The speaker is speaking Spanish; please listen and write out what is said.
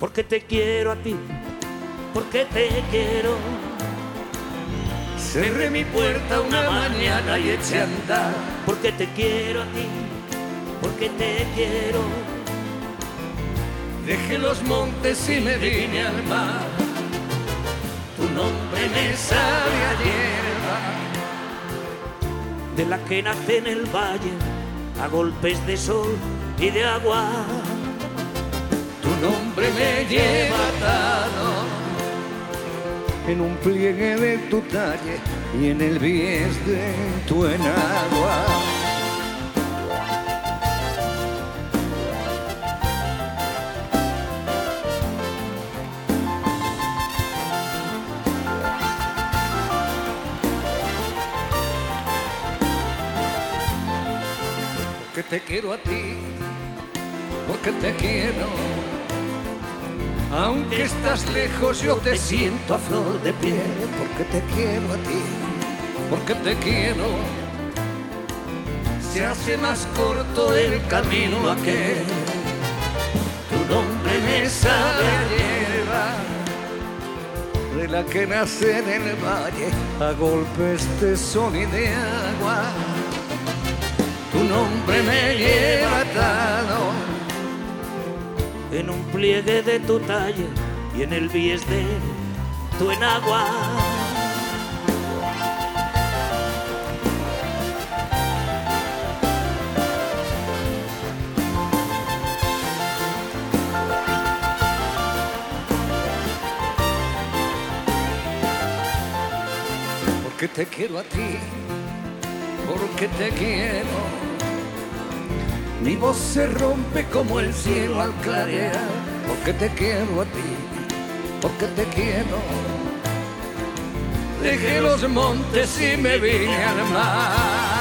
porque te quiero a ti, porque te quiero. Cerré mi puerta una mañana y eché a andar, porque te quiero a ti, porque te quiero. Dejé los montes y me vine al mar, tu nombre me sabe a hierba, de la que nace en el valle a golpes de sol y de agua. Tu nombre me lleva atado en un pliegue de tu talle y en el bies de tu enagua. Porque te quiero a ti, porque te quiero. Aunque estás lejos yo te siento a flor de piel, porque te quiero a ti, porque te quiero. Se hace más corto el camino aquel, tu nombre me sabe a hierba, de la que nace en el valle a golpes de sol y de agua. Tu nombre me lleva atado en un pliegue de tu talle y en el bies de tu enagua. Porque te quiero a ti, porque te quiero. Mi voz se rompe como el cielo al clarear, porque te quiero a ti, porque te quiero. Dejé los montes y me vine al mar.